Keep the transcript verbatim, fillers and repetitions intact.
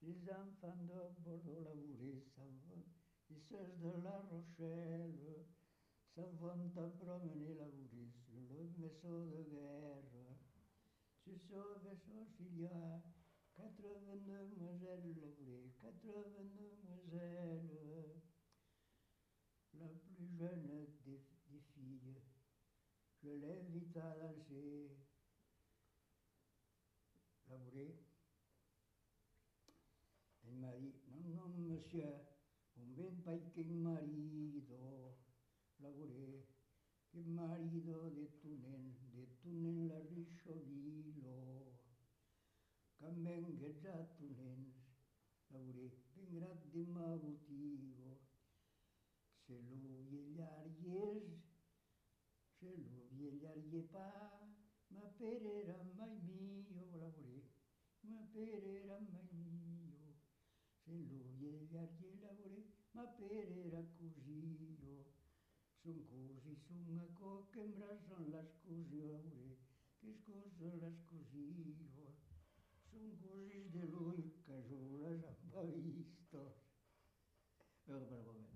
les enfants de Bordeaux labourer s'en vont, et ceux de La Rochelle s'en vont en promener labourer sur le vaisseau de guerre. Sur ce vaisseau, il y a quatre-vingt demoiselles labourées, quatre-vingt demoiselles. La plus jeune des, des filles, je l'invite à danser. Labouré. Elle m'a dit, non, non, monsieur, un ben pai che marido, lavoré, che marido de tu nen, de tu nen la risciolilo, che venga già tu nen, lavoré, ben grande ma motivo, se lui e gli aries, se lui e gli arie pa, ma per era mai mio, lavoré, ma per era mai mio. Se lui e gli arghi lavori, ma per era così io. Son così, son a co che imbrason la scusi lavori, che scuso la scusi io. Son così di lui che giù la già visto. Ecco per voi.